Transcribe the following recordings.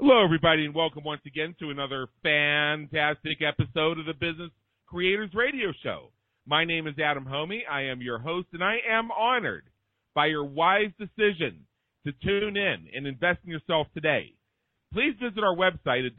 Hello, everybody, and welcome once again to another fantastic episode of the Business Creators Radio Show. My name is Adam Homey. I am your host, and I am honored by your wise decision to tune in and invest in yourself today. Please visit our website at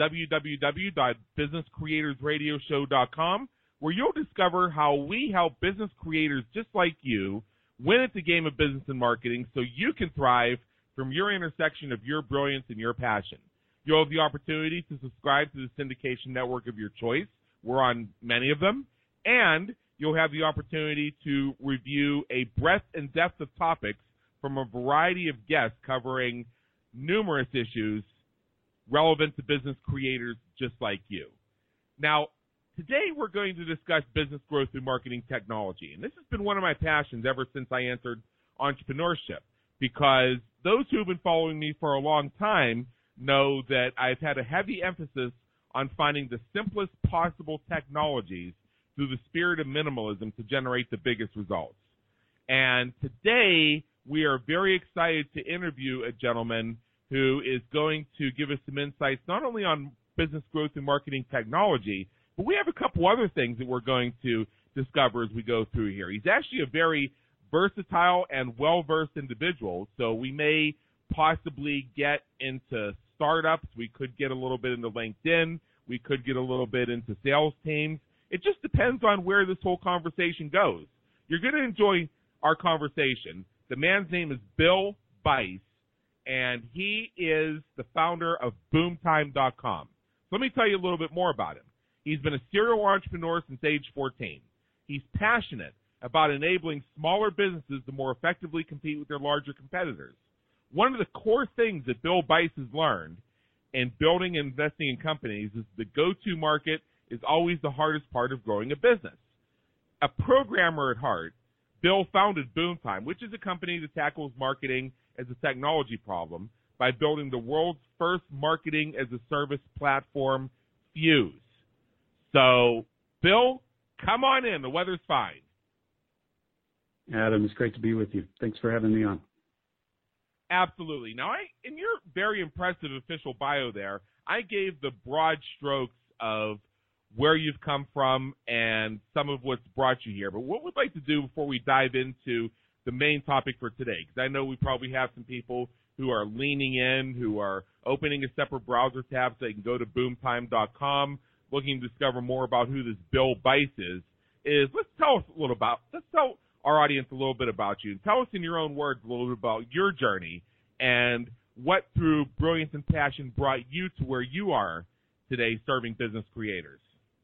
www.businesscreatorsradioshow.com, where you'll discover how we help business creators just like you win at the game of business and marketing so you can thrive from your intersection of your brilliance and your passion. You'll have the opportunity to subscribe to the syndication network of your choice. We're on many of them. And you'll have the opportunity to review a breadth and depth of topics from a variety of guests covering numerous issues relevant to business creators just like you. Now, today we're going to discuss business growth through marketing technology. And this has been one of my passions ever since I entered entrepreneurship, because those who have been following me for a long time know that I've had a heavy emphasis on finding the simplest possible technologies through the spirit of minimalism to generate the biggest results. And today, we are very excited to interview a gentleman who is going to give us some insights not only on business growth and marketing technology, but we have a couple other things that we're going to discover as we go through here. He's actually a very versatile and well-versed individual, so we may possibly get into startups. We could get a little bit into LinkedIn. We could get a little bit into sales teams. It just depends on where this whole conversation goes. You're going to enjoy our conversation. The man's name is Bill Bice, and he is the founder of Boomtime.com. So let me tell you a little bit more about him. He's been a serial entrepreneur since age 14. He's passionate about enabling smaller businesses to more effectively compete with their larger competitors. One of the core things that Bill Bice has learned in building and investing in companies is the go-to market is always the hardest part of growing a business. A programmer at heart, Bill founded Boomtime, which is a company that tackles marketing as a technology problem by building the world's first marketing-as-a-service platform, Fuse. So, Bill, come on in. The weather's fine. Adam, it's great to be with you. Thanks for having me on. Absolutely. Now, in your very impressive official bio there, I gave the broad strokes of where you've come from and some of what's brought you here. But what we'd like to do before we dive into the main topic for today, because I know we probably have some people who are leaning in, who are opening a separate browser tab so they can go to boomtime.com, looking to discover more about who this Bill Bice is let's tell our audience a little bit about you. Tell us in your own words a little bit about your journey and what through brilliance and passion brought you to where you are today serving business creators.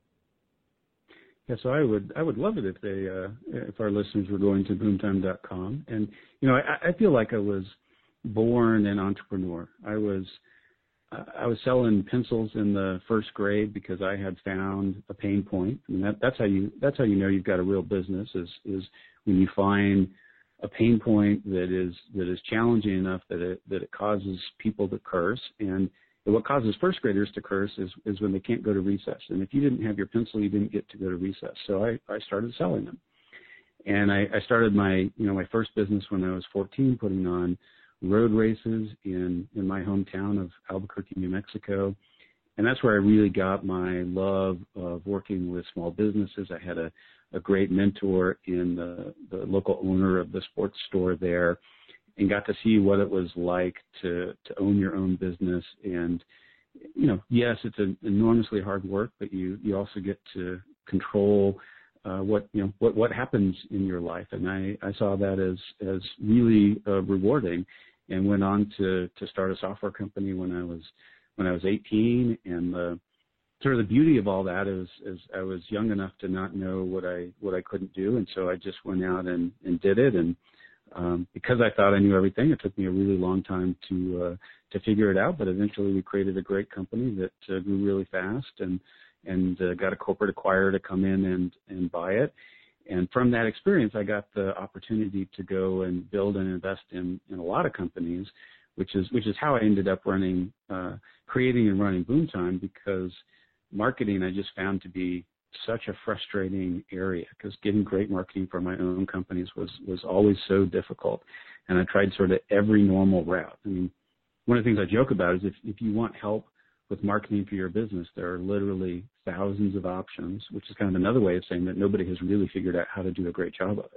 Yeah, so I would love it if our listeners were going to boomtime.com. And I feel like I was born an entrepreneur. I was selling pencils in the first grade because I had found a pain point. And that's how you know you've got a real business is when you find a pain point that is challenging enough that it causes people to curse. And what causes first graders to curse is when they can't go to recess. And if you didn't have your pencil, you didn't get to go to recess. So I started selling them. And I started my first business when I was 14, putting on road races in my hometown of Albuquerque, New Mexico. And that's where I really got my love of working with small businesses. I had a great mentor in the local owner of the sports store there, and got to see what it was like to own your own business. And, yes, it's an enormously hard work, but you also get to control what happens in your life. And I saw that as really rewarding, and went on to start a software company when I was 18. And sort of the beauty of all that is I was young enough to not know what I couldn't do, and so I just went out and did it. And because I thought I knew everything, it took me a really long time to figure it out. But eventually, we created a great company that grew really fast, and got a corporate acquirer to come in and buy it. And from that experience, I got the opportunity to go and build and invest in a lot of companies, which is how I ended up creating and running Boomtime, because marketing I just found to be such a frustrating area, because getting great marketing for my own companies was always so difficult. And I tried sort of every normal route. I mean, one of the things I joke about is if you want help marketing for your business, there are literally thousands of options, which is kind of another way of saying that nobody has really figured out how to do a great job of it.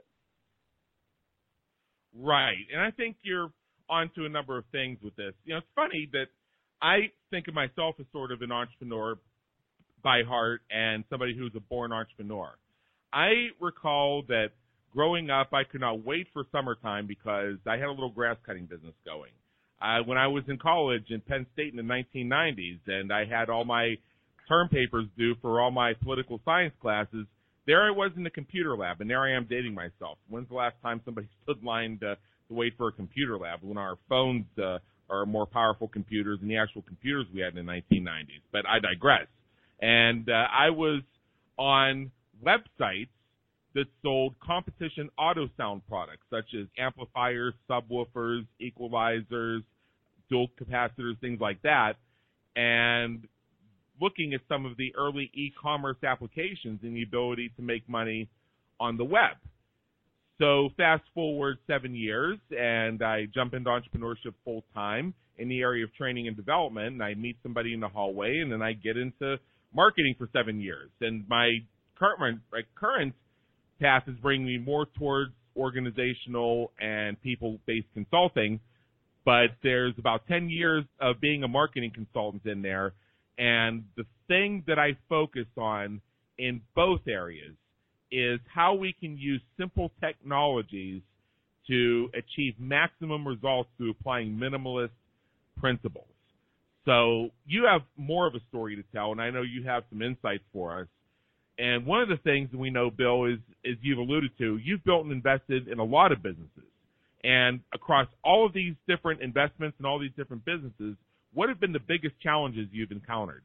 Right. And I think you're onto a number of things with this. You know, it's funny that I think of myself as sort of an entrepreneur by heart and somebody who's a born entrepreneur. I recall that growing up, I could not wait for summertime because I had a little grass cutting business going. When I was in college in Penn State in the 1990s and I had all my term papers due for all my political science classes, there I was in the computer lab, and there I am dating myself. When's the last time somebody stood in line to wait for a computer lab when our phones are more powerful computers than the actual computers we had in the 1990s? But I digress. And I was on websites that sold competition auto sound products, such as amplifiers, subwoofers, equalizers, dual capacitors, things like that, and looking at some of the early e-commerce applications and the ability to make money on the web. So fast forward 7 years, and I jump into entrepreneurship full-time in the area of training and development, and I meet somebody in the hallway, and then I get into marketing for 7 years. And my current path is bringing me more towards organizational and people-based consulting, but there's about 10 years of being a marketing consultant in there, and the thing that I focus on in both areas is how we can use simple technologies to achieve maximum results through applying minimalist principles. So you have more of a story to tell, and I know you have some insights for us. And one of the things that we know, Bill, is you've alluded to, you've built and invested in a lot of businesses. And across all of these different investments and all these different businesses, what have been the biggest challenges you've encountered?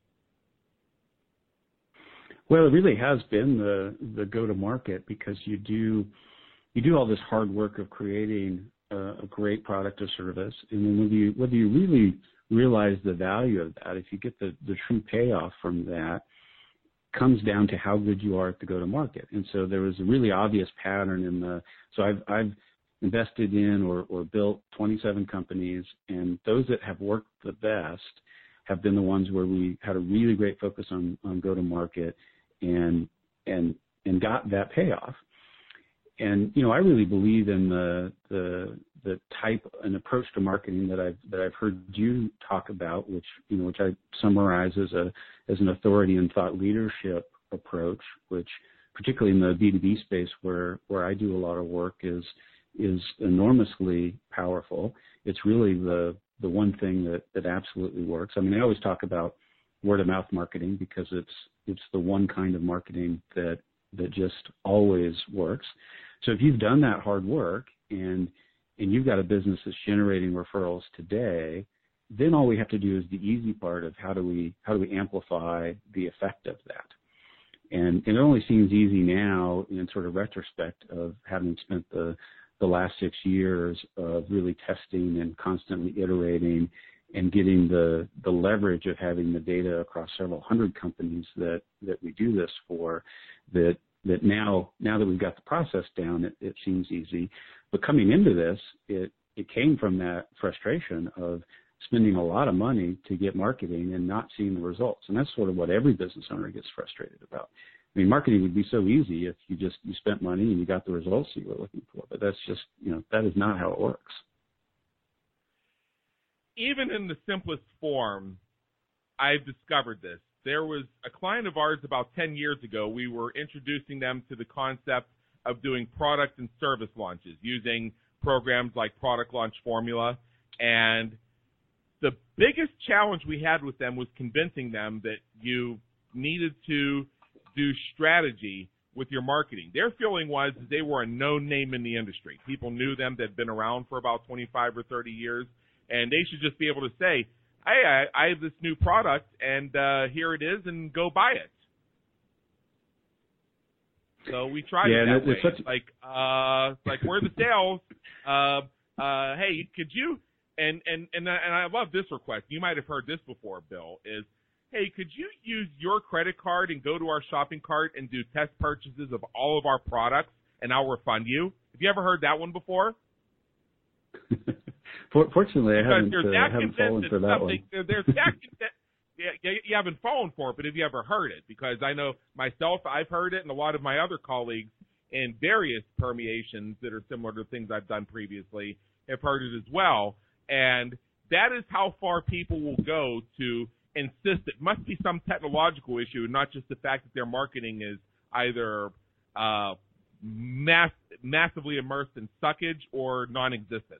Well, it really has been the go-to-market, because you do all this hard work of creating a great product or service, and then whether you really realize the value of that, if you get the true payoff from that, comes down to how good you are at the go-to-market. And so there was a really obvious pattern so I've invested in or built 27 companies, and those that have worked the best have been the ones where we had a really great focus on go-to-market and got that payoff. And I really believe in the type and approach to marketing that I've heard you talk about, which I summarize as an authority and thought leadership approach, which particularly in the B2B space where I do a lot of work is enormously powerful. It's really the one thing that absolutely works. I mean, I always talk about word of mouth marketing because it's the one kind of marketing that just always works. So if you've done that hard work and you've got a business that's generating referrals today, then all we have to do is the easy part of how do we amplify the effect of that. And it only seems easy now in sort of retrospect of having spent the last 6 years of really testing and constantly iterating and getting the leverage of having the data across several hundred companies that we do this for, that now that we've got the process down, it seems easy. But coming into this, it came from that frustration of spending a lot of money to get marketing and not seeing the results. And that's sort of what every business owner gets frustrated about. I mean, marketing would be so easy if you spent money and you got the results you were looking for. But that's just, that is not how it works. Even in the simplest form, I've discovered this. There was a client of ours about 10 years ago. We were introducing them to the concept of doing product and service launches using programs like Product Launch Formula. And the biggest challenge we had with them was convincing them that you needed to do strategy with your marketing. Their feeling was that they were a known name in the industry. People knew them that had been around for about 25 or 30 years, and they should just be able to say, hey, I have this new product, and here it is, and go buy it. So we tried it that way. It's like, where are the sales? Hey, could you, and I love this request. You might have heard this before, Bill, is, hey, could you use your credit card and go to our shopping cart and do test purchases of all of our products, and I'll refund you? Have you ever heard that one before? Fortunately, I haven't fallen for that one. They're that convinced. you haven't fallen for it, but have you ever heard it? Because I know myself, I've heard it, and a lot of my other colleagues in various permeations that are similar to things I've done previously have heard it as well. And that is how far people will go to insist it must be some technological issue, and not just the fact that their marketing is either massively immersed in suckage or non-existent.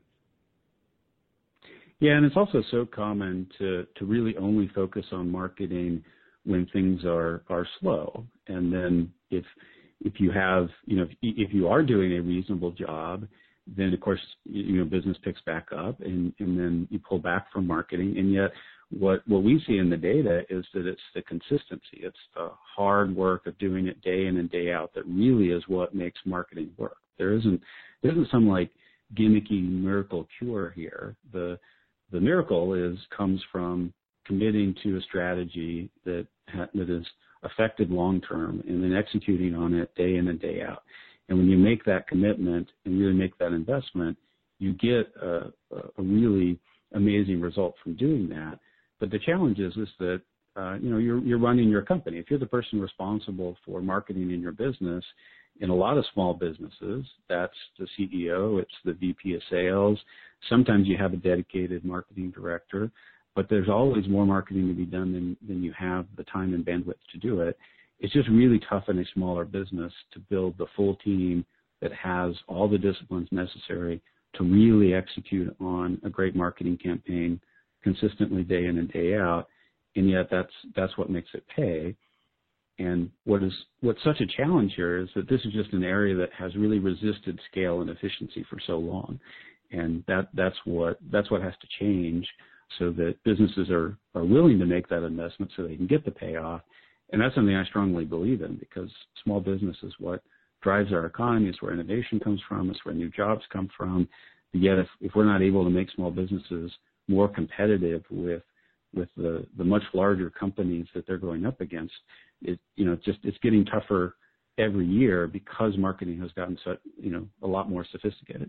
Yeah, and it's also so common to really only focus on marketing when things are slow. And then if you have, if you are doing a reasonable job, then of course, business picks back up, and then you pull back from marketing. And yet what we see in the data is that it's the consistency. It's the hard work of doing it day in and day out that really is what makes marketing work. There isn't some like gimmicky miracle cure here. The miracle comes from committing to a strategy that is effective long term, and then executing on it day in and day out. And when you make that commitment and really make that investment, you get a really amazing result from doing that. But the challenge is that you're running your company. If you're the person responsible for marketing in your business, in a lot of small businesses, that's the CEO, it's the VP of sales. Sometimes you have a dedicated marketing director, but there's always more marketing to be done than you have the time and bandwidth to do it. It's just really tough in a smaller business to build the full team that has all the disciplines necessary to really execute on a great marketing campaign consistently day in and day out. And yet that's what makes it pay. And what's such a challenge here is that this is just an area that has really resisted scale and efficiency for so long. And that's what has to change so that businesses are willing to make that investment so they can get the payoff. And that's something I strongly believe in, because small business is what drives our economy. It's where innovation comes from. It's where new jobs come from. But yet if we're not able to make small businesses more competitive with the much larger companies that they're going up against, it's getting tougher every year because marketing has gotten a lot more sophisticated.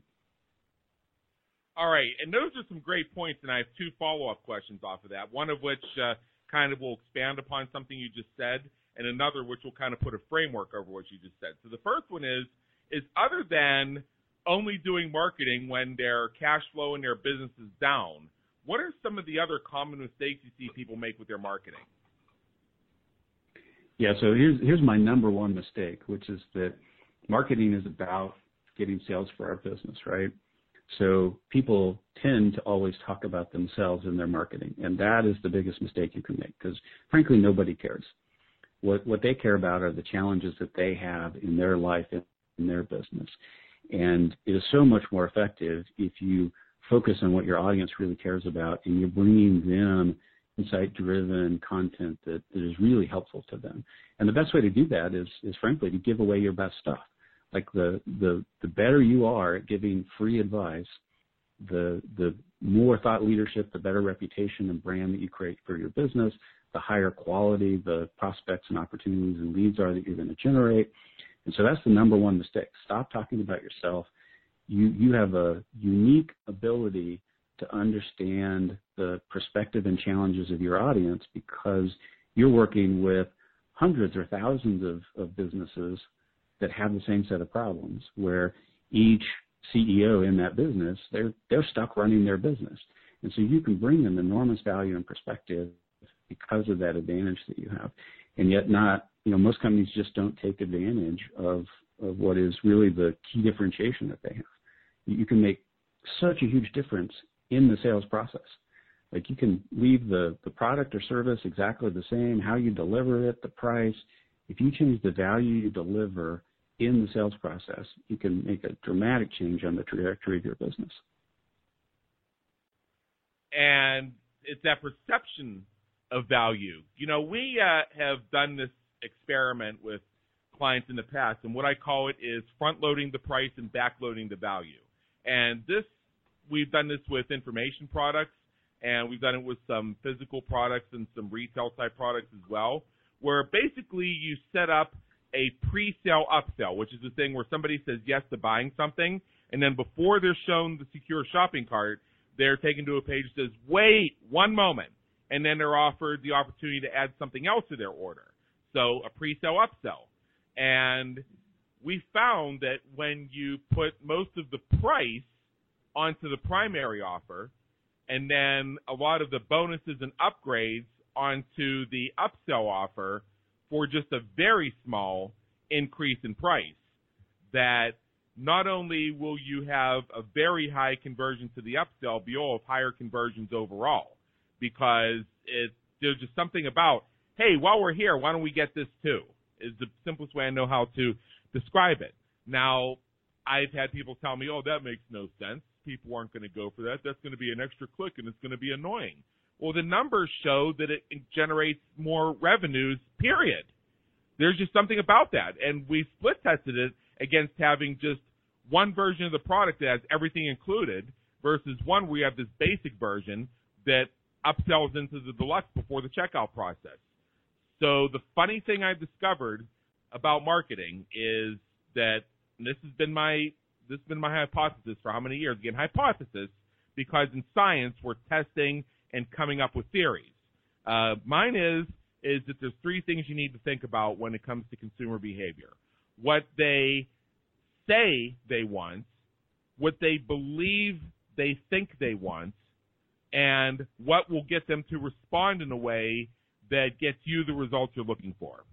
All right, and those are some great points, and I have two follow-up questions off of that, one of which kind of will expand upon something you just said, and another which will kind of put a framework over what you just said. So the first one is other than only doing marketing when their cash flow and their business is down, what are some of the other common mistakes you see people make with their marketing? Yeah, so here's my number one mistake, which is that marketing is about getting sales for our business, right? So people tend to always talk about themselves in their marketing, and that is the biggest mistake you can make, because frankly, nobody cares. What they care about are the challenges that they have in their life, in their business. And it is so much more effective if you focus on what your audience really cares about, and you're bringing them insight-driven content that is really helpful to them. And the best way to do that is frankly, to give away your best stuff. Like the better you are at giving free advice, the more thought leadership, the better reputation and brand that you create for your business, the higher quality the prospects and opportunities and leads are that you're going to generate. And so that's the number one mistake. Stop talking about yourself. You have a unique ability to understand the perspective and challenges of your audience, because you're working with hundreds or thousands of businesses that have the same set of problems, where each CEO in that business, they're stuck running their business. And so you can bring them enormous value and perspective because of that advantage that you have. And yet most companies just don't take advantage of what is really the key differentiation that they have. You can make such a huge difference in the sales process. Like you can leave the product or service exactly the same, how you deliver it, the price. If you change the value you deliver in the sales process, you can make a dramatic change on the trajectory of your business. And it's that perception of value. We have done this experiment with clients in the past, and what I call it is front-loading the price and back-loading the value. And we've done this with information products, and we've done it with some physical products and some retail-type products as well, where basically you set up a pre-sale upsell, which is the thing where somebody says yes to buying something, and then before they're shown the secure shopping cart, they're taken to a page that says, wait 1 moment. and then they're offered the opportunity to add something else to their order. So a pre-sale upsell. And we found that when you put most of the price onto the primary offer and then a lot of the bonuses and upgrades onto the upsell offer for just a very small increase in price, that not only will you have a very high conversion to the upsell, but you'll have higher conversions overall, because there's just something about, hey, while we're here, why don't we get this too, is the simplest way I know how to describe it. Now, I've had people tell me, oh, that makes no sense. People aren't going to go for that. That's going to be an extra click, and it's going to be annoying. Well, the numbers show that it generates more revenues, period. There's just something about that. And we split tested it against having just one version of the product that has everything included versus one where you have this basic version that upsells into the deluxe before the checkout process. So the funny thing I've discovered about marketing is that, and this has been my hypothesis for how many years? Again, hypothesis, because in science we're testing and coming up with theories. Mine is that there's three things you need to think about when it comes to consumer behavior. What they say they want, what they believe they think they want, and what will get them to respond in a way that gets you the results you're looking for.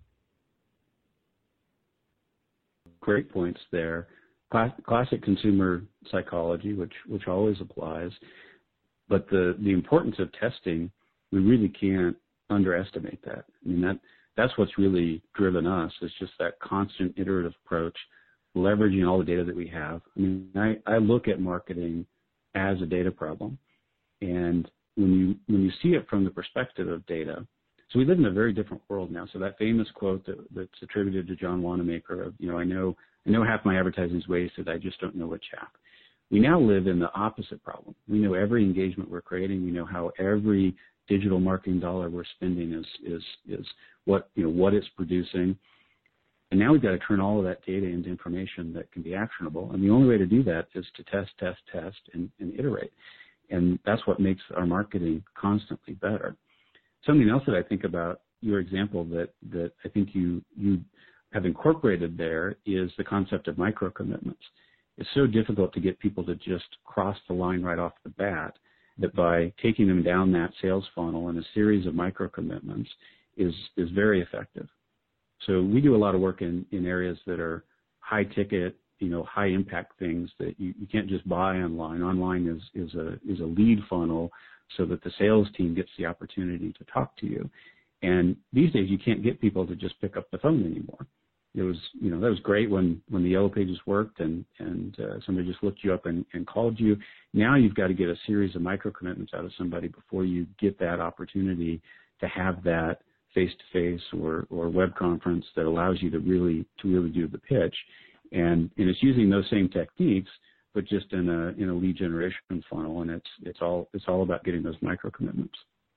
Great points there. Classic consumer psychology, which always applies. But the importance of testing, we really can't underestimate that. I mean, that's what's really driven us, is just that constant iterative approach, leveraging all the data that we have. I mean, I look at marketing as a data problem. And when you see it from the perspective of data, so we live in a very different world now. So that famous quote that's attributed to John Wanamaker of, I know half my advertising is wasted, I just don't know which half. We now live in the opposite problem. We know every engagement we're creating. We know how every digital marketing dollar we're spending is what it's producing. And now we've got to turn all of that data into information that can be actionable. And the only way to do that is to test, and iterate. And that's what makes our marketing constantly better. Something else that I think about your example that I think you have incorporated there is the concept of micro commitments. It's so difficult to get people to just cross the line right off the bat, that by taking them down that sales funnel in a series of micro commitments is very effective. So we do a lot of work in areas that are high ticket, high impact things that you can't just buy online. Online is a lead funnel so that the sales team gets the opportunity to talk to you. And these days you can't get people to just pick up the phone anymore. It was, that was great when the Yellow Pages worked and somebody just looked you up and called you. Now you've got to get a series of micro commitments out of somebody before you get that opportunity to have that face-to-face or web conference that allows you to really do the pitch. And it's using those same techniques, but just in a lead generation funnel, and it's all about getting those micro commitments.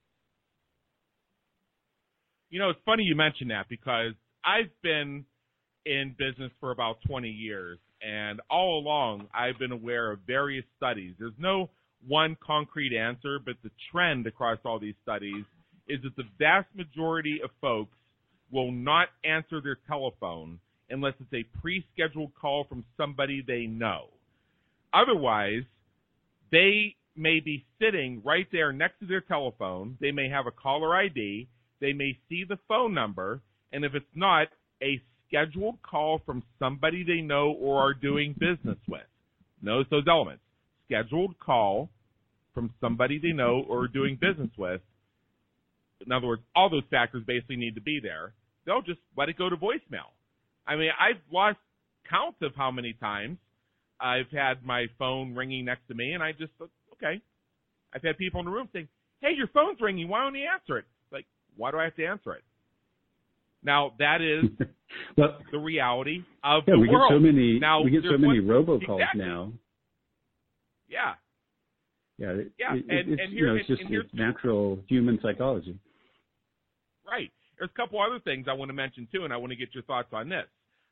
It's funny you mention that, because I've been in business for about 20 years, and all along I've been aware of various studies. There's no one concrete answer, but the trend across all these studies is that the vast majority of folks will not answer their telephone unless it's a pre-scheduled call from somebody they know. Otherwise, they may be sitting right there next to their telephone. They may have a caller ID. They may see the phone number, and if it's not a scheduled call from somebody they know or are doing business with, notice those elements. Scheduled call from somebody they know or are doing business with. In other words, all those factors basically need to be there. They'll just let it go to voicemail. I mean, I've lost count of how many times I've had my phone ringing next to me, and I just thought, okay. I've had people in the room saying, hey, your phone's ringing. Why don't you answer it? Like, why do I have to answer it? Now, that is the reality of the world. We get so many robocalls now. Yeah. Yeah. It's natural human psychology. Right. There's a couple other things I want to mention, too, and I want to get your thoughts on this.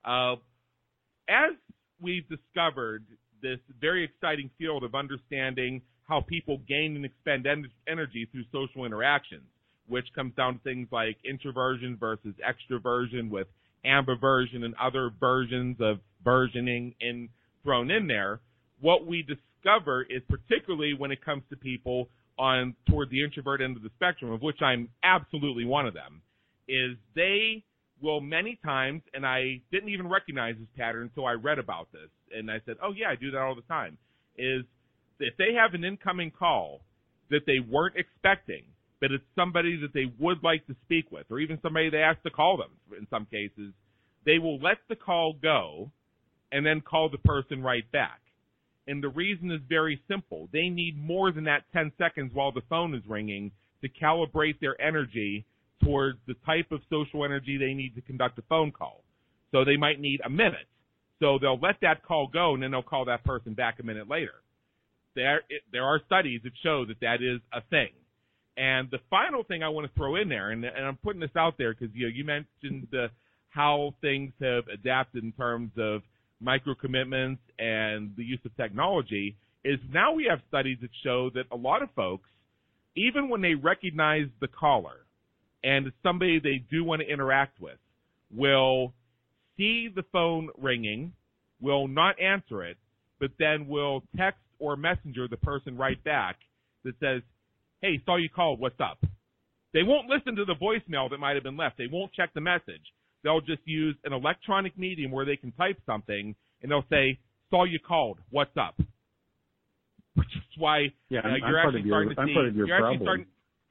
As we've discovered this very exciting field of understanding how people gain and expend energy through social interactions, which comes down to things like introversion versus extroversion with ambiversion and other versions of versioning thrown in there, what we discover is, particularly when it comes to people toward the introvert end of the spectrum, of which I'm absolutely one of them, is they will many times, and I didn't even recognize this pattern until I read about this, and I said, oh yeah, I do that all the time, is if they have an incoming call that they weren't expecting, but it's somebody that they would like to speak with, or even somebody they asked to call them in some cases, they will let the call go and then call the person right back. And the reason is very simple. They need more than that 10 seconds while the phone is ringing to calibrate their energy towards the type of social energy they need to conduct a phone call. So they might need a minute. So they'll let that call go, and then they'll call that person back a minute later. There are studies that show that that is a thing. And the final thing I want to throw in there, and I'm putting this out there because you mentioned how things have adapted in terms of micro-commitments and the use of technology, is now we have studies that show that a lot of folks, even when they recognize the caller and it's somebody they do want to interact with, will see the phone ringing, will not answer it, but then will text or messenger the person right back that says, hey, saw you called, what's up? They won't listen to the voicemail that might have been left. They won't check the message. They'll just use an electronic medium where they can type something, and they'll say, saw you called, what's up? Which is why you're actually starting to see. I'm part of your problem.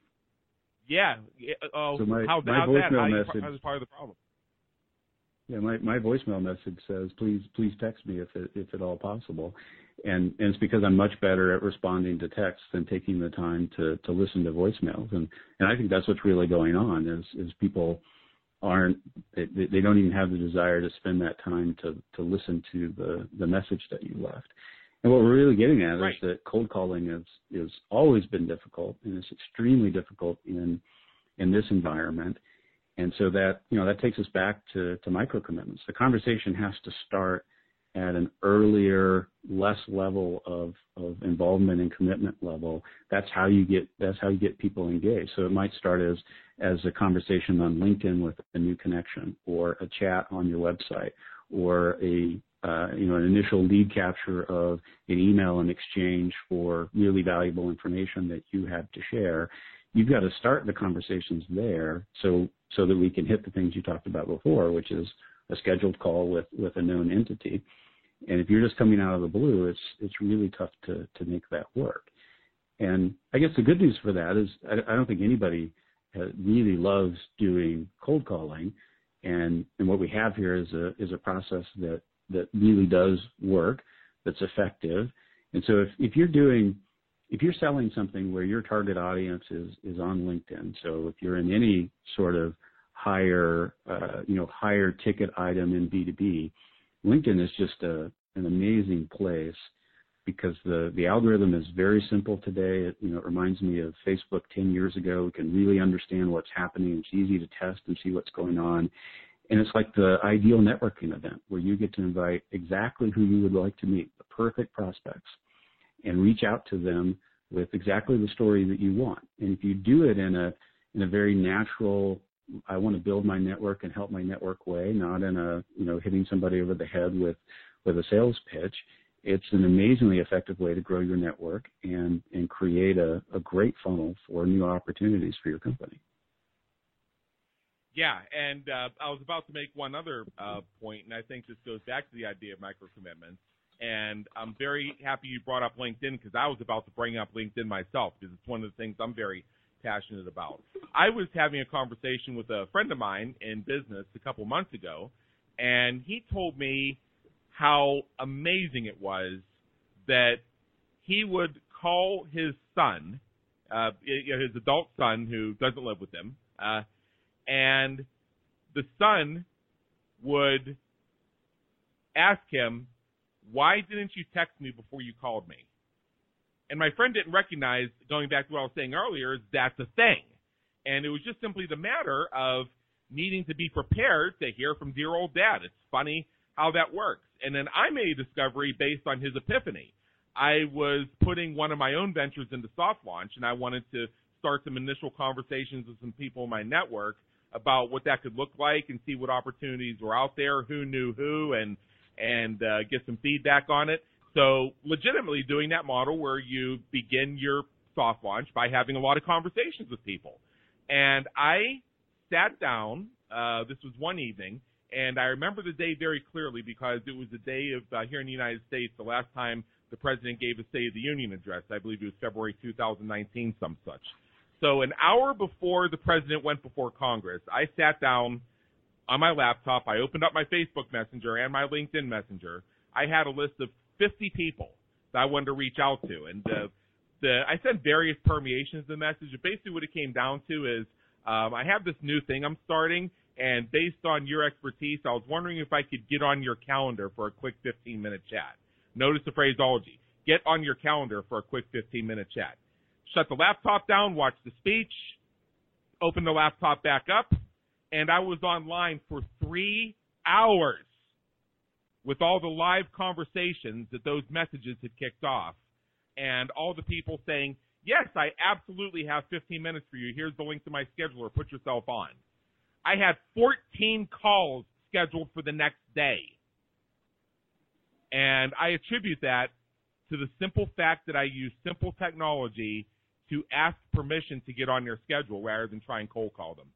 So how's that? How's part of the problem? Yeah, my voicemail message says, please text me if at all possible. And it's because I'm much better at responding to texts than taking the time to listen to voicemails. And I think that's what's really going on is people they don't even have the desire to spend that time to listen to the message that you left. And what we're really getting at is that cold calling is always been difficult, and it's extremely difficult in this environment. And so that takes us back to micro commitments. The conversation has to start at an earlier, less level of involvement and commitment level. That's how you get people engaged. So it might start as a conversation on LinkedIn with a new connection, or a chat on your website, or an initial lead capture of an email in exchange for really valuable information that you have to share. You've got to start the conversations there so that we can hit the things you talked about before, which is a scheduled call with a known entity. And if you're just coming out of the blue, it's really tough to make that work. And I guess the good news for that is I don't think anybody really loves doing cold calling. And what we have here is a process that really does work, that's effective. And so if you're selling something where your target audience is on LinkedIn, so if you're in any sort of higher ticket item in B2B, LinkedIn is just an amazing place because the algorithm is very simple today. It reminds me of Facebook 10 years ago. We can really understand what's happening. It's easy to test and see what's going on. And it's like the ideal networking event where you get to invite exactly who you would like to meet, the perfect prospects, and reach out to them with exactly the story that you want. And if you do it in a very natural, I want to build my network and help my network way, not in a, hitting somebody over the head with a sales pitch, it's an amazingly effective way to grow your network and create a great funnel for new opportunities for your company. Yeah, and I was about to make one other point, and I think this goes back to the idea of micro-commitments. And I'm very happy you brought up LinkedIn because I was about to bring up LinkedIn myself because it's one of the things I'm very passionate about. I was having a conversation with a friend of mine in business a couple months ago, and he told me how amazing it was that he would call his son, his adult son who doesn't live with him, and the son would ask him, why didn't you text me before you called me? And my friend didn't recognize, going back to what I was saying earlier, that's a thing. And it was just simply the matter of needing to be prepared to hear from dear old dad. It's funny how that works. And then I made a discovery based on his epiphany. I was putting one of my own ventures into soft launch, and I wanted to start some initial conversations with some people in my network about what that could look like and see what opportunities were out there, who knew who, and get some feedback on it. So legitimately doing that model where you begin your soft launch by having a lot of conversations with people. And I sat down, this was one evening, and I remember the day very clearly because it was the day of, here in the United States, the last time the president gave a State of the Union address. I believe it was February 2019, some such. So an hour before the president went before Congress, I sat down on my laptop. I opened up my Facebook Messenger and my LinkedIn Messenger. I had a list of 50 people that I wanted to reach out to. And I sent various permeations of the message. But basically what it came down to is I have this new thing I'm starting, and based on your expertise, I was wondering if I could get on your calendar for a quick 15-minute chat. Notice the phraseology. Get on your calendar for a quick 15-minute chat. Shut the laptop down, watch the speech, open the laptop back up, and I was online for 3 hours with all the live conversations that those messages had kicked off, and all the people saying, yes, I absolutely have 15 minutes for you. Here's the link to my scheduler. Put yourself on. I had 14 calls scheduled for the next day. And I attribute that to the simple fact that I use simple technology to ask permission to get on their schedule rather than try and cold call them.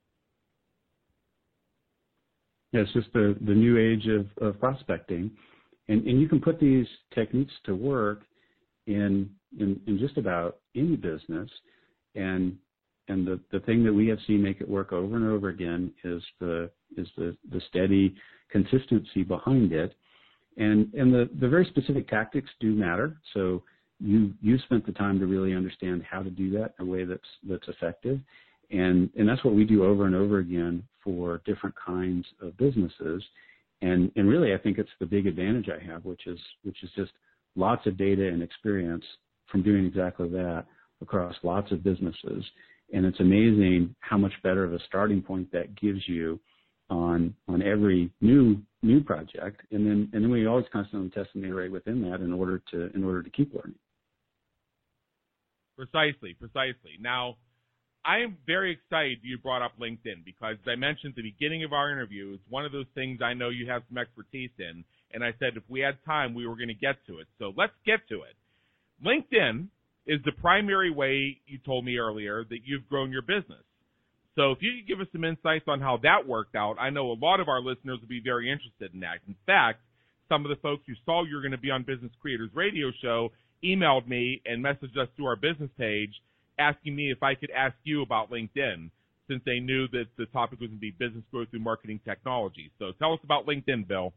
Yeah, it's just the new age of prospecting. And you can put these techniques to work in just about any business. And the thing that we have seen make it work over and over again is the steady consistency behind it. And the very specific tactics do matter. So you spent the time to really understand how to do that in a way that's effective. And that's what we do over and over again for different kinds of businesses. And really, I think it's the big advantage I have, which is just lots of data and experience from doing exactly that across lots of businesses. And it's amazing how much better of a starting point that gives you on every new project. And then we always constantly test and iterate within that in order to keep learning. Precisely. Now, I am very excited you brought up LinkedIn because, as I mentioned at the beginning of our interview, it's one of those things I know you have some expertise in, and I said if we had time, we were going to get to it. So let's get to it. LinkedIn is the primary way, you told me earlier, that you've grown your business. So if you could give us some insights on how that worked out, I know a lot of our listeners would be very interested in that. In fact, some of the folks who saw you were going to be on Business Creators Radio Show emailed me and messaged us through our business page asking me if I could ask you about LinkedIn, since they knew that the topic was going to be business growth through marketing technology. So tell us about LinkedIn, Bill.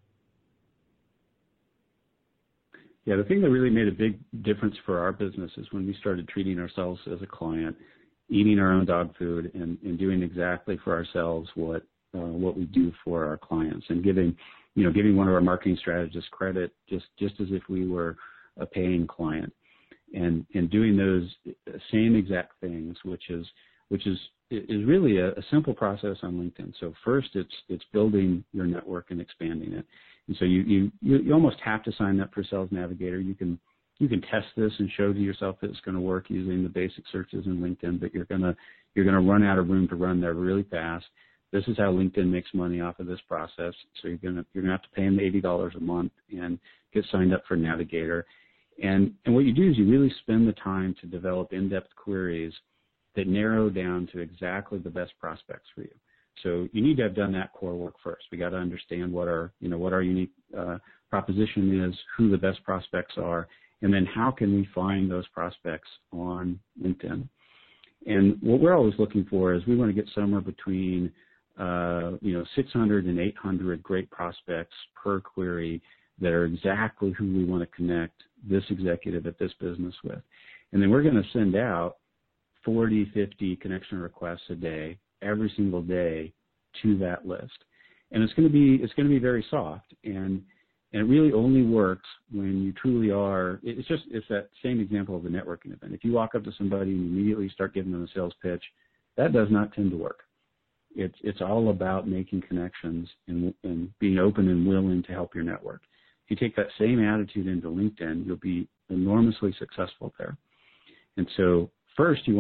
Yeah, the thing that really made a big difference for our business is when we started treating ourselves as a client, eating our own dog food, and doing exactly for ourselves what we do for our clients, and giving one of our marketing strategists credit just as if we were a paying client. And doing those same exact things, which is really a simple process on LinkedIn. So first, it's building your network and expanding it. And so you almost have to sign up for Sales Navigator. You can test this and show to yourself that it's going to work using the basic searches in LinkedIn, but you're gonna run out of room to run there really fast. This is how LinkedIn makes money off of this process. So you're gonna have to pay them $80 a month and get signed up for Navigator. And what you do is you really spend the time to develop in-depth queries that narrow down to exactly the best prospects for you. So you need to have done that core work first. We got to understand what our unique proposition is, who the best prospects are, and then how can we find those prospects on LinkedIn. And what we're always looking for is we want to get somewhere between 600 and 800 great prospects per query that are exactly who we want to connect this executive at this business with. And then we're going to send out 40, 50 connection requests a day, every single day, to that list. And it's going to be very soft, and it really only works when you truly are. It's that same example of the networking event. If you walk up to somebody and immediately start giving them a sales pitch, that does not tend to work. It's all about making connections and being open and willing to help your network. If you take that same attitude into LinkedIn, you'll be enormously successful there. And so first, you want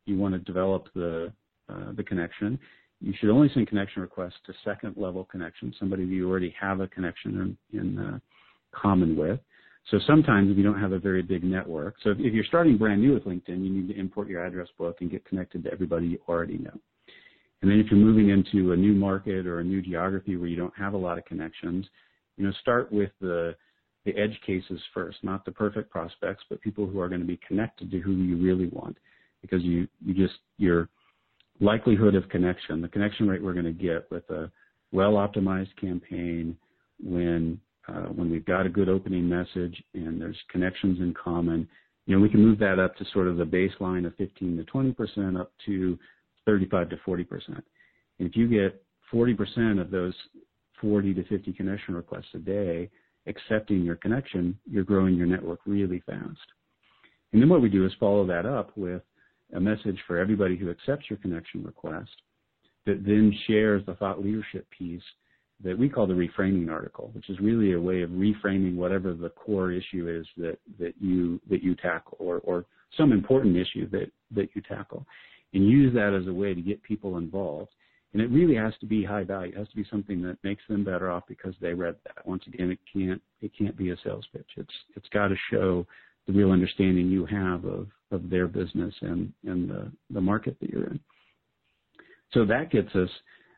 you want to develop the connection, you should only send connection requests to second-level connections, somebody you already have a connection in common with. So sometimes if you don't have a very big network, so if you're starting brand new with LinkedIn, you need to import your address book and get connected to everybody you already know. And then if you're moving into a new market or a new geography where you don't have a lot of connections, start with the edge cases first, not the perfect prospects, but people who are going to be connected to who you really want, because your likelihood of connection, the connection rate we're going to get with a well-optimized campaign when we've got a good opening message and there's connections in common, we can move that up to sort of the baseline of 15 to 20% up to 35 to 40%. And if you get 40% of those 40 to 50 connection requests a day accepting your connection, you're growing your network really fast. And then what we do is follow that up with a message for everybody who accepts your connection request that then shares the thought leadership piece that we call the reframing article, which is really a way of reframing whatever the core issue is that you tackle, or some important issue that you tackle, and use that as a way to get people involved. And it really has to be high value. It has to be something that makes them better off because they read that. Once again, it can't be a sales pitch. It's got to show the real understanding you have of their business and the market that you're in. So that gets us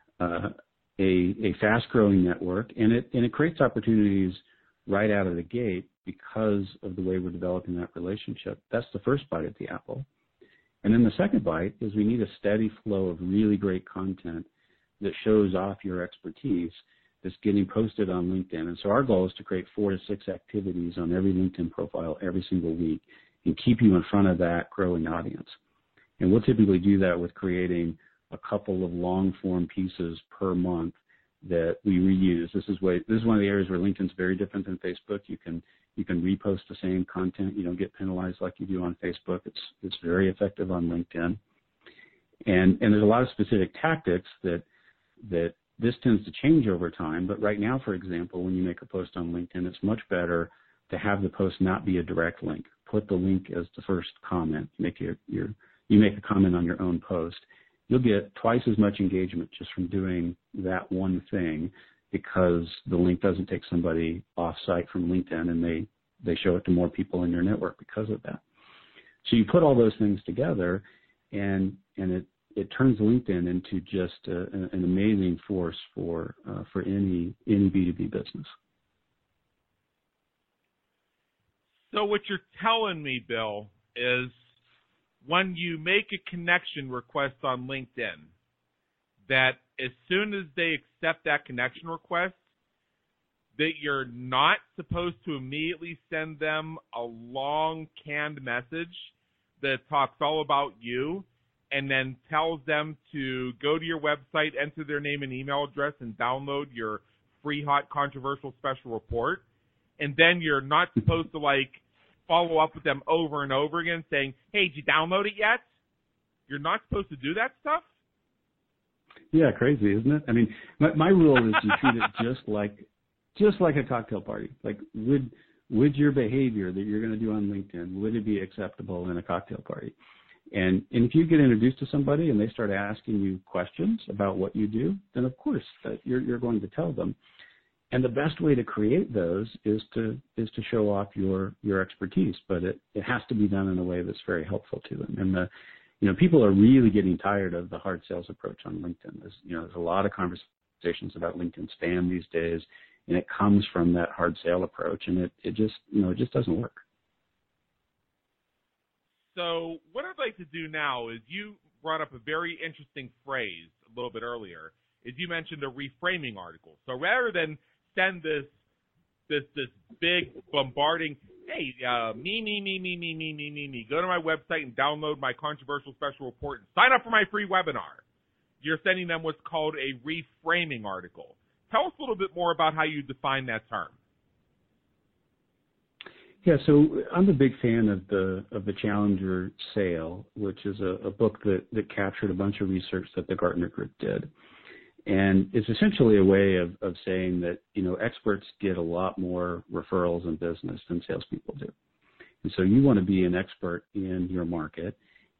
a fast-growing network, and it creates opportunities right out of the gate because of the way we're developing that relationship. That's the first bite at the apple. And then the second bite is we need a steady flow of really great content that shows off your expertise that's getting posted on LinkedIn. And so our goal is to create 4 to 6 activities on every LinkedIn profile every single week and keep you in front of that growing audience. And we'll typically do that with creating a couple of long-form pieces per month that we reuse. This is one of the areas where LinkedIn's very different than Facebook. You can repost the same content. You don't get penalized like you do on Facebook. It's very effective on LinkedIn. And there's a lot of specific tactics that this tends to change over time. But right now, for example, when you make a post on LinkedIn, it's much better to have the post not be a direct link. Put the link as the first comment. You make a comment on your own post. You'll get twice as much engagement just from doing that one thing, because the link doesn't take somebody off-site from LinkedIn, and they show it to more people in your network because of that. So you put all those things together, and it turns LinkedIn into just an amazing force for any B2B business. So what you're telling me, Bill, is when you make a connection request on LinkedIn, that as soon as they accept that connection request, that you're not supposed to immediately send them a long canned message that talks all about you and then tells them to go to your website, enter their name and email address, and download your free hot controversial special report. And then you're not supposed to follow up with them over and over again saying, hey, did you download it yet? You're not supposed to do that stuff? Yeah, crazy, isn't it? I mean, my rule is you treat it just like a cocktail party. Like, would your behavior that you're going to do on LinkedIn, would it be acceptable in a cocktail party? And if you get introduced to somebody and they start asking you questions about what you do, then of course you're going to tell them. And the best way to create those is to show off your expertise, but it has to be done in a way that's very helpful to them. And people are really getting tired of the hard sales approach on LinkedIn. There's a lot of conversations about LinkedIn spam these days, and it comes from that hard sale approach, and it just doesn't work. So what I'd like to do now is, you brought up a very interesting phrase a little bit earlier, is you mentioned a reframing article. So rather than send this big bombarding, hey, me, go to my website and download my controversial special report and sign up for my free webinar, you're sending them what's called a reframing article. Tell us a little bit more about how you define that term. Yeah, so I'm a big fan of the Challenger Sale, which is a book that captured a bunch of research that the Gartner Group did. And it's essentially a way of saying that, experts get a lot more referrals and business than salespeople do. And so you want to be an expert in your market,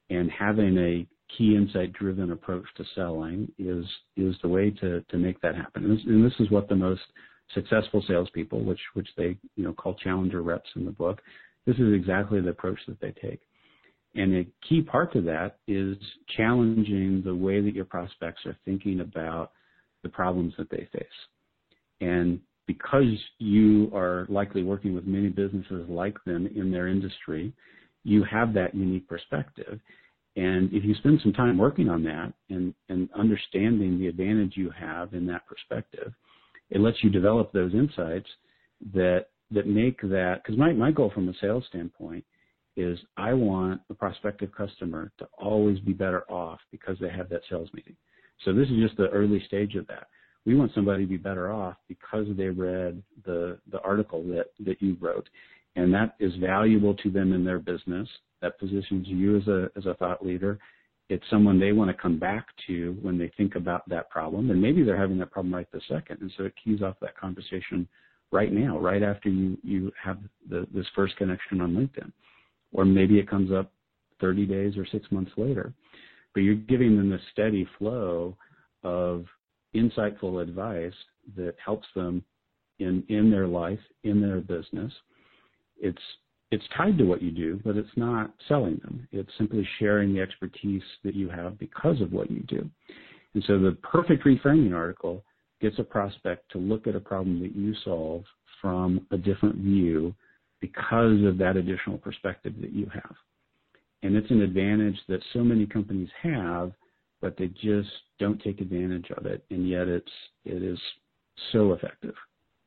And having a key insight-driven approach to selling is the way to make that happen. And this is what the most successful salespeople, which they call challenger reps in the book, this is exactly the approach that they take. And a key part to that is challenging the way that your prospects are thinking about the problems that they face. And because you are likely working with many businesses like them in their industry, you have that unique perspective. And if you spend some time working on that and understanding the advantage you have in that perspective, it lets you develop those insights that make that, because my goal from a sales standpoint is I want a prospective customer to always be better off because they have that sales meeting. So this is just the early stage of that. We want somebody to be better off because they read the article that you wrote, and that is valuable to them in their business. That positions you as a thought leader. It's someone they want to come back to when they think about that problem, and maybe they're having that problem right this second, and so it keys off that conversation right now, right after you have this first connection on LinkedIn. Or maybe it comes up 30 days or 6 months later. But you're giving them a steady flow of insightful advice that helps them in their life, in their business. It's tied to what you do, but it's not selling them. It's simply sharing the expertise that you have because of what you do. And so the perfect reframing article gets a prospect to look at a problem that you solve from a different view because of that additional perspective that you have. And it's an advantage that so many companies have, but they just don't take advantage of it, and yet it is so effective.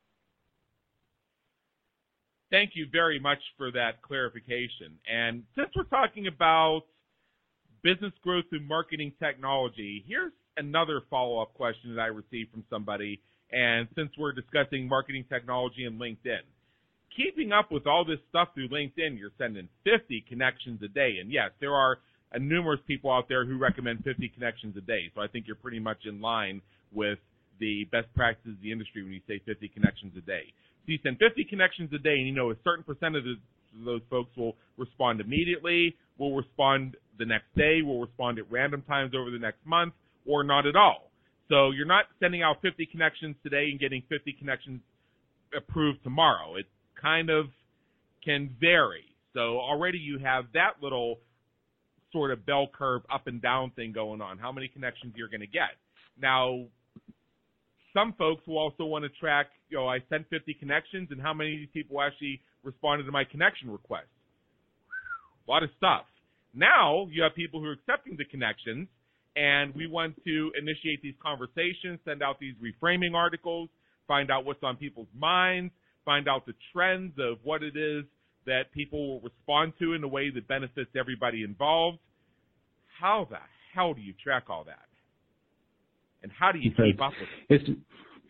Thank you very much for that clarification. And since we're talking about business growth through marketing technology, here's another follow-up question that I received from somebody, and since we're discussing marketing technology and LinkedIn. Keeping up with all this stuff through LinkedIn, you're sending 50 connections a day. And yes, there are numerous people out there who recommend 50 connections a day. So I think you're pretty much in line with the best practices of the industry when you say 50 connections a day. So you send 50 connections a day, and a certain percentage of those folks will respond immediately, will respond the next day, will respond at random times over the next month, or not at all. So you're not sending out 50 connections today and getting 50 connections approved tomorrow. It kind of can vary. So already you have that little sort of bell curve up and down thing going on, how many connections you're going to get. Now, some folks will also want to track, I sent 50 connections and how many of these people actually responded to my connection request. A lot of stuff. Now you have people who are accepting the connections, and we want to initiate these conversations, send out these reframing articles, find out what's on people's minds, find out the trends of what it is that people will respond to in a way that benefits everybody involved. How the hell do you track all that? And how do you keep up with it?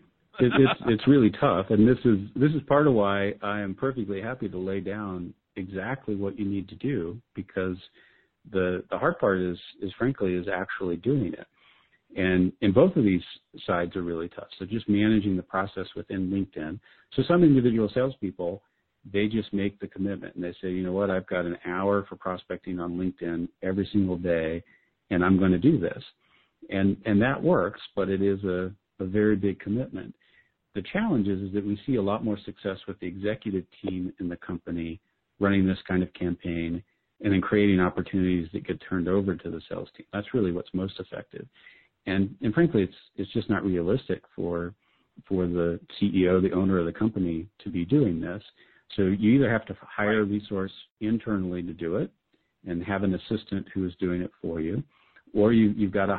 It's really tough, and this is part of why I am perfectly happy to lay down exactly what you need to do, because the hard part is frankly actually doing it. And both of these sides are really tough. So just managing the process within LinkedIn. So some individual salespeople, they just make the commitment and they say, you know what, I've got an hour for prospecting on LinkedIn every single day, and I'm going to do this. And that works, but it is a very big commitment. The challenge is that we see a lot more success with the executive team in the company running this kind of campaign and then creating opportunities that get turned over to the sales team. That's really what's most effective. And frankly, it's just not realistic for the CEO, the owner of the company, to be doing this. So you either have to hire a resource internally to do it and have an assistant who is doing it for you, or you've got to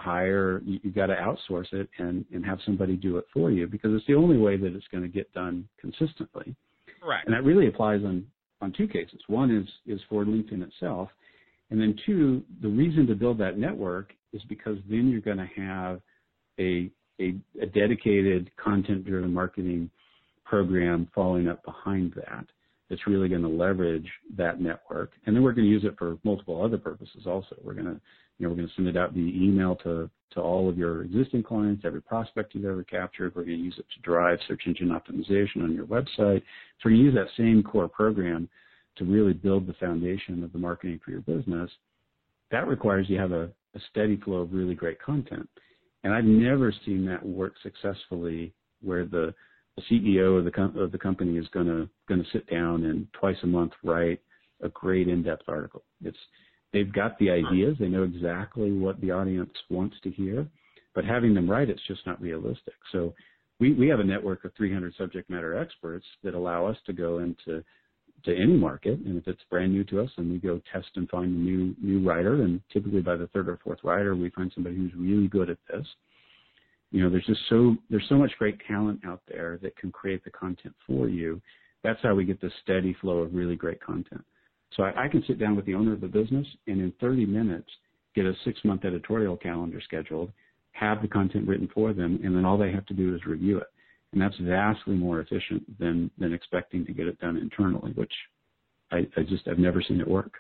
outsource it and have somebody do it for you, because it's the only way that it's going to get done consistently. Correct. And that really applies on two cases. One is for LinkedIn itself, and then two, the reason to build that network is because then you're going to have a dedicated content-driven marketing program following up behind that that's really going to leverage that network. And then we're going to use it for multiple other purposes also. We're going to send it out via email to all of your existing clients, every prospect you've ever captured. We're going to use it to drive search engine optimization on your website. So we're going to use that same core program to really build the foundation of the marketing for your business. that requires you have a steady flow of really great content. And I've never seen that work successfully where the CEO of the company is going to sit down and twice a month write a great in-depth article. They've got the ideas, they know exactly what the audience wants to hear, but having them write it's just not realistic. So we have a network of 300 subject matter experts that allow us to go into any market, and if it's brand new to us, then we go test and find a new writer, and typically by the third or fourth writer, we find somebody who's really good at this. There's so much great talent out there that can create the content for you. That's how we get this steady flow of really great content. So I can sit down with the owner of the business and in 30 minutes get a 6-month editorial calendar scheduled, have the content written for them, and then all they have to do is review it. And that's vastly more efficient than expecting to get it done internally, which I've never seen it work.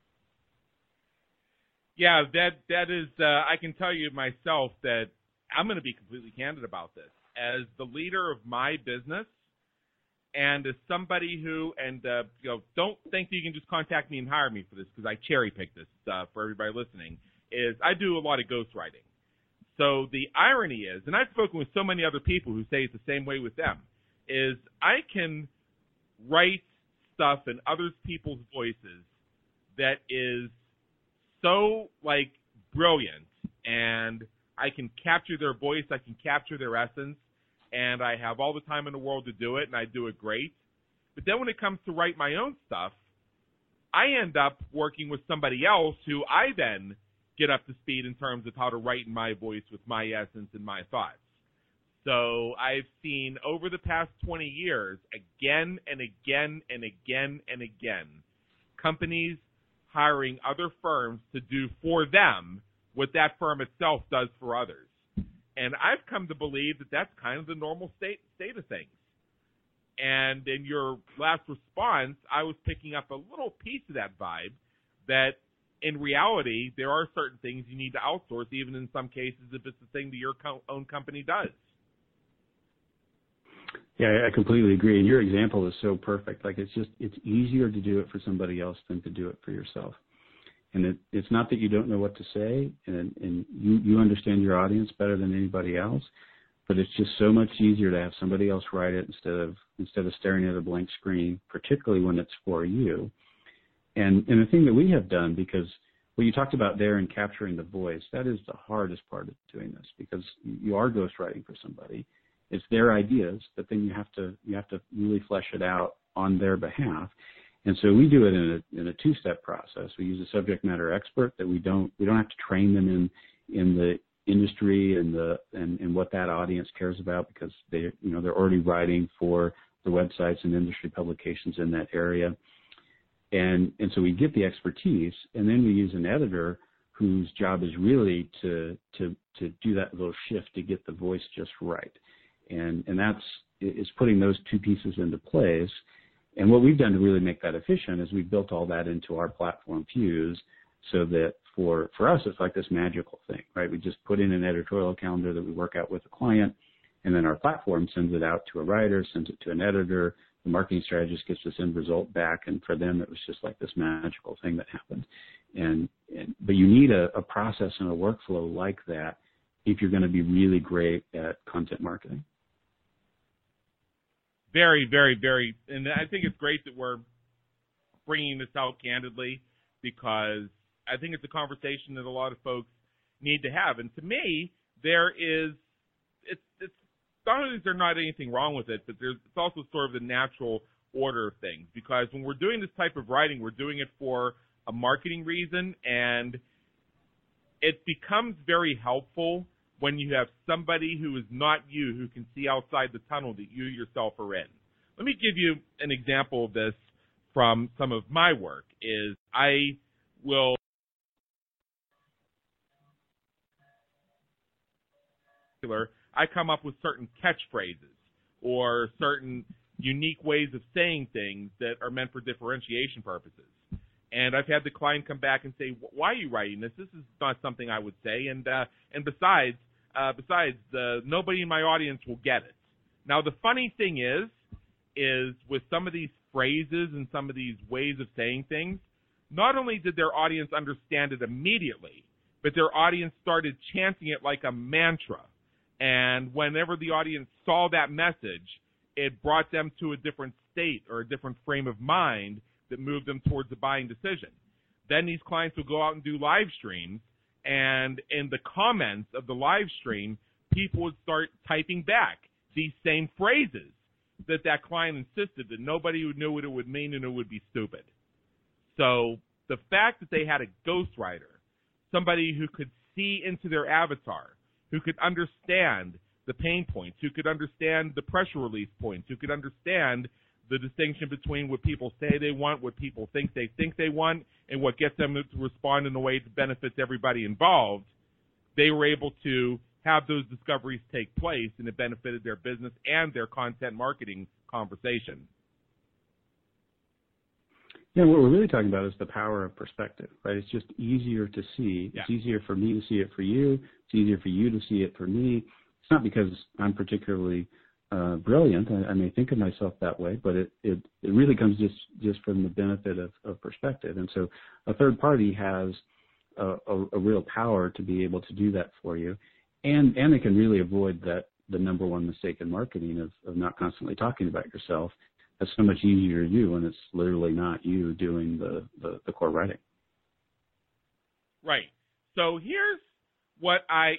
Yeah, that is, I can tell you myself that I'm going to be completely candid about this. As the leader of my business, and as somebody who, don't think that you can just contact me and hire me for this, because I cherry pick this for everybody listening, is I do a lot of ghostwriting. So the irony is, and I've spoken with so many other people who say it's the same way with them, is I can write stuff in other people's voices that is so, brilliant, and I can capture their voice, I can capture their essence, and I have all the time in the world to do it, and I do it great. But then when it comes to write my own stuff, I end up working with somebody else who I then get up to speed in terms of how to write in my voice with my essence and my thoughts. So I've seen over the past 20 years, again and again and again and again, companies hiring other firms to do for them what that firm itself does for others. And I've come to believe that that's kind of the normal state of things. And in your last response, I was picking up a little piece of that vibe that in reality, there are certain things you need to outsource, even in some cases if it's the thing that your own company does. Yeah, I completely agree. And your example is so perfect. It's easier to do it for somebody else than to do it for yourself. And it's not that you don't know what to say, and you understand your audience better than anybody else, but it's just so much easier to have somebody else write it instead of staring at a blank screen, particularly when it's for you. And the thing that we have done, because what you talked about there in capturing the voice, that is the hardest part of doing this, because you are ghostwriting for somebody. It's their ideas, but then you have to really flesh it out on their behalf. And so we do it in a two-step process. We use a subject matter expert that we don't have to train them in the industry and what that audience cares about, because they're already writing for the websites and industry publications in that area. And so we get the expertise, and then we use an editor whose job is really to do that little shift to get the voice just right. And is putting those two pieces into place. And what we've done to really make that efficient is we've built all that into our platform Fuse, so that for us it's like this magical thing, right? We just put in an editorial calendar that we work out with a client, and then our platform sends it out to a writer, sends it to an editor. The marketing strategist gets this end result back, and for them it was just like this magical thing that happened. But you need a process and a workflow like that if you're going to be really great at content marketing. Very, very, very, and I think it's great that we're bringing this out candidly, because I think it's a conversation that a lot of folks need to have. And to me, it's not only is there not anything wrong with it, but it's also sort of the natural order of things. Because when we're doing this type of writing, we're doing it for a marketing reason, and it becomes very helpful when you have somebody who is not you, who can see outside the tunnel that you yourself are in. Let me give you an example of this from some of my work. I come up with certain catchphrases or certain unique ways of saying things that are meant for differentiation purposes. And I've had the client come back and say, "Why are you writing this? This is not something I would say. And besides, nobody in my audience will get it." Now, the funny thing is with some of these phrases and some of these ways of saying things, not only did their audience understand it immediately, but their audience started chanting it like a mantra. And whenever the audience saw that message, it brought them to a different state or a different frame of mind that moved them towards a buying decision. Then these clients would go out and do live streams, and in the comments of the live stream, people would start typing back these same phrases that client insisted that nobody knew what it would mean and it would be stupid. So the fact that they had a ghostwriter, somebody who could see into their avatar, who could understand the pain points, who could understand the pressure release points, who could understand the distinction between what people say they want, what people think they want, and what gets them to respond in a way that benefits everybody involved, they were able to have those discoveries take place, and it benefited their business and their content marketing conversation. Yeah, what we're really talking about is the power of perspective, right? It's just easier to see. Yeah. It's easier for me to see it for you. It's easier for you to see it for me. It's not because I'm particularly brilliant. I may think of myself that way, but it really comes just from the benefit of perspective. And so a third party has a real power to be able to do that for you. And they can really avoid the number one mistake in marketing of not constantly talking about yourself. That's so much easier to do when it's literally not you doing the core writing. Right. So here's what I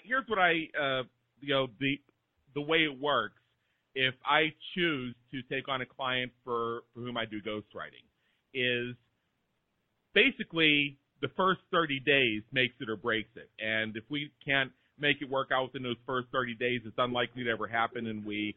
the way it works if I choose to take on a client for whom I do ghostwriting is basically the first 30 days makes it or breaks it. And if we can't make it work out within those first 30 days, it's unlikely to ever happen, and we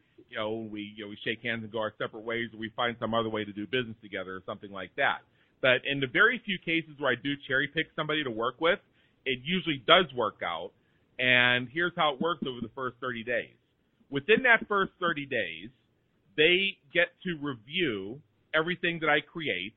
shake hands and go our separate ways, or we find some other way to do business together or something like that. But in the very few cases where I do cherry pick somebody to work with, it usually does work out. And here's how it works over the first 30 days. Within that first 30 days, they get to review everything that I create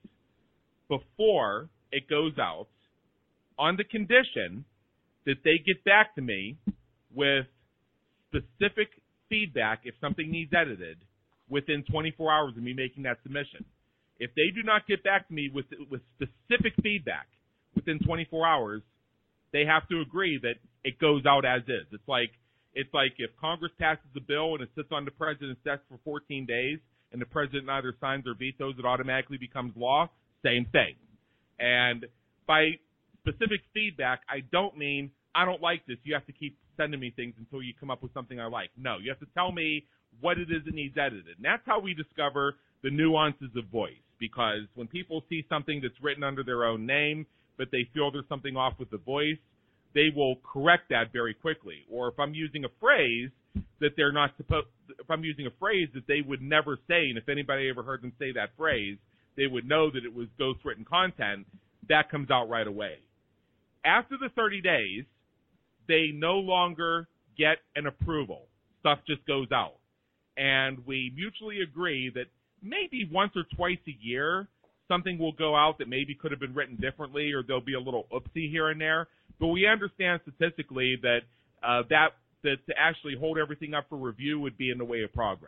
before it goes out on the condition that they get back to me with specific feedback if something needs edited within 24 hours of me making that submission. If they do not get back to me with specific feedback within 24 hours, they have to agree that it goes out as is. It's like if Congress passes a bill and it sits on the president's desk for 14 days and the president neither signs or vetoes, it automatically becomes law. Same thing. And by specific feedback, I don't mean I don't like this. You have to keep sending me things until you come up with something I like. No, you have to tell me what it is that needs edited. And that's how we discover the nuances of voice, because when people see something that's written under their own name, but they feel there's something off with the voice, they will correct that very quickly. Or if I'm using a phrase that they're not supposed, if I'm using a phrase that they would never say, and if anybody ever heard them say that phrase, they would know that it was ghostwritten content, that comes out right away. After the 30 days, they no longer get an approval. Stuff just goes out. And we mutually agree that maybe once or twice a year, something will go out that maybe could have been written differently, or there'll be a little oopsie here and there. But we understand statistically that that to actually hold everything up for review would be in the way of progress.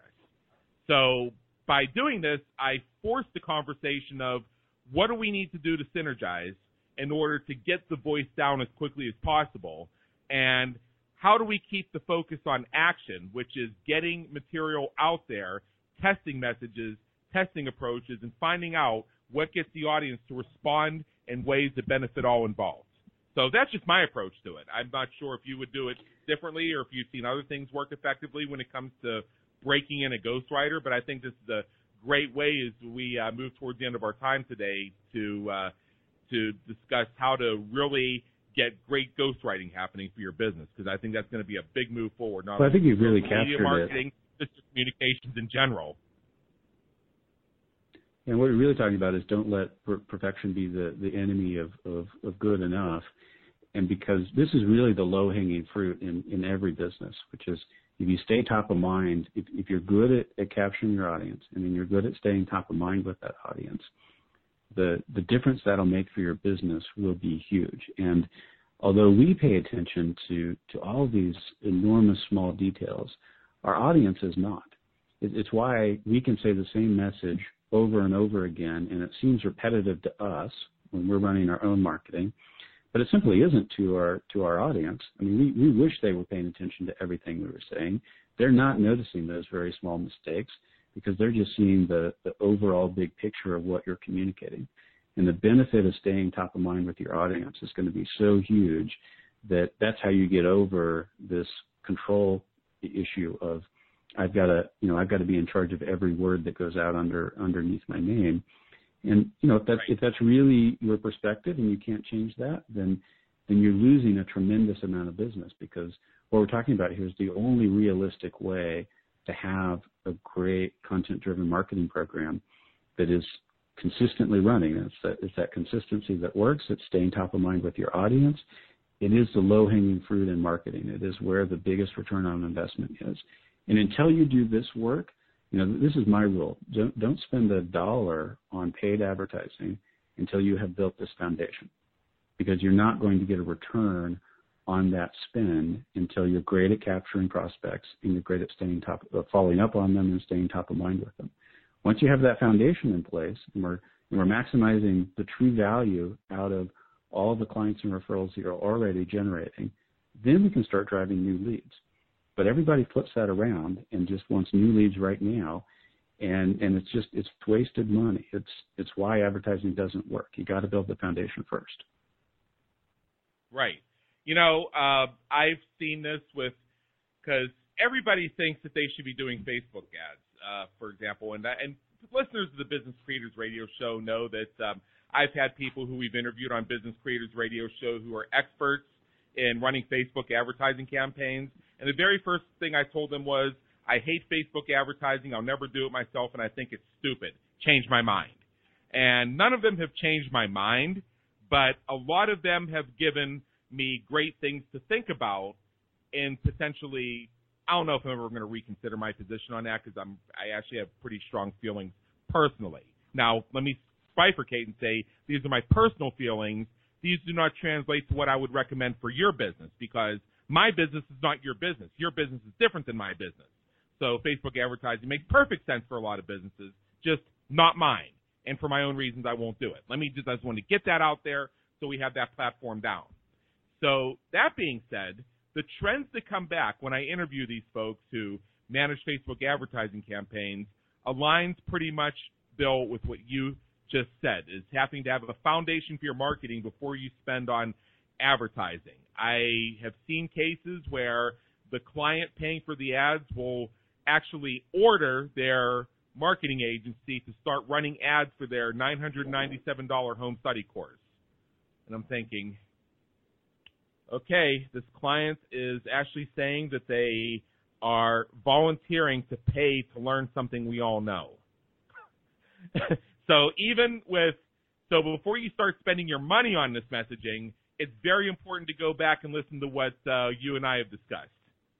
So by doing this, I forced the conversation of what do we need to do to synergize in order to get the voice down as quickly as possible, and how do we keep the focus on action, which is getting material out there, testing messages, testing approaches, and finding out what gets the audience to respond in ways that benefit all involved. So that's just my approach to it. I'm not sure if you would do it differently or if you've seen other things work effectively when it comes to breaking in a ghostwriter, but I think this is a great way as we move towards the end of our time today to discuss how to really get great ghostwriting happening for your business, because I think that's going to be a big move forward. Not I think you've really media captured marketing, just communications in general. And what we're really talking about is don't let perfection be the enemy of good enough. And because this is really the low-hanging fruit in every business, which is if you stay top of mind, if you're good at capturing your audience, and then you're good at staying top of mind with that audience, the difference that'll make for your business will be huge. And although we pay attention to all these enormous small details, our audience is not. It's why we can say the same message over and over again, and it seems repetitive to us, when we're running our own marketing. But it simply isn't to our audience. I mean, we wish they were paying attention to everything we were saying. They're not noticing those very small mistakes because they're just seeing the overall big picture of what you're communicating. And the benefit of staying top of mind with your audience is going to be so huge that that's how you get over this control issue of I've got to be in charge of every word that goes out underneath my name. And if that's really your perspective and you can't change that, then you're losing a tremendous amount of business, because what we're talking about here is the only realistic way to have a great content-driven marketing program that is consistently running. It's that consistency that works. It's staying top of mind with your audience. It is the low-hanging fruit in marketing. It is where the biggest return on investment is. And until you do this work, this is my rule. Don't spend $1 on paid advertising until you have built this foundation, because you're not going to get a return on that spend until you're great at capturing prospects and you're great at following up on them and staying top of mind with them. Once you have that foundation in place, and we're maximizing the true value out of all of the clients and referrals that you're already generating, then we can start driving new leads. But everybody flips that around and just wants new leads right now, and it's wasted money. It's why advertising doesn't work. You got to build the foundation first. Right. I've seen this because everybody thinks that they should be doing Facebook ads, for example, and listeners of the Business Creators Radio Show know that I've had people who we've interviewed on Business Creators Radio Show who are experts in running Facebook advertising campaigns. And the very first thing I told them was, I hate Facebook advertising. I'll never do it myself, and I think it's stupid. Change my mind. And none of them have changed my mind, but a lot of them have given me great things to think about, and potentially, I don't know if I'm ever going to reconsider my position on that, because I actually have pretty strong feelings personally. Now, let me bifurcate and say these are my personal feelings. These do not translate to what I would recommend for your business, because my business is not your business. Your business is different than my business. So Facebook advertising makes perfect sense for a lot of businesses, just not mine. And for my own reasons, I won't do it. I just want to get that out there so we have that platform down. So that being said, the trends that come back when I interview these folks who manage Facebook advertising campaigns aligns pretty much, Bill, with what you just said, is having to have a foundation for your marketing before you spend on advertising. I have seen cases where the client paying for the ads will actually order their marketing agency to start running ads for their $997 home study course. And I'm thinking, okay, this client is actually saying that they are volunteering to pay to learn something we all know. So before you start spending your money on this messaging, it's very important to go back and listen to what you and I have discussed.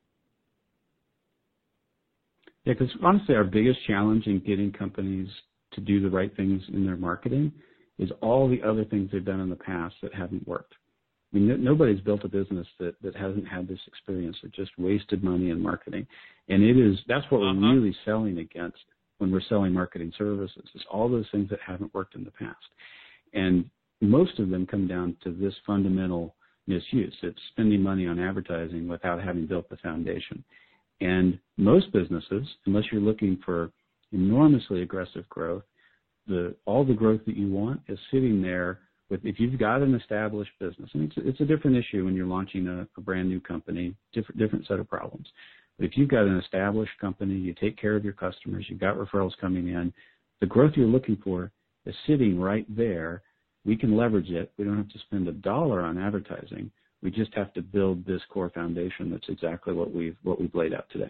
Yeah, because honestly, our biggest challenge in getting companies to do the right things in their marketing is all the other things they've done in the past that haven't worked. I mean, nobody's built a business that hasn't had this experience, that just wasted money in marketing. And that's what we're really selling against when we're selling marketing services, is all those things that haven't worked in the past. And most of them come down to this fundamental misuse. It's spending money on advertising without having built the foundation. And most businesses, unless you're looking for enormously aggressive growth, all the growth that you want is sitting there if you've got an established business. And it's a different issue when you're launching a brand new company, different set of problems. But if you've got an established company, you take care of your customers, you've got referrals coming in, the growth you're looking for is sitting right there. We can leverage it. We don't have to spend $1 on advertising. We just have to build this core foundation. That's exactly what we've laid out today.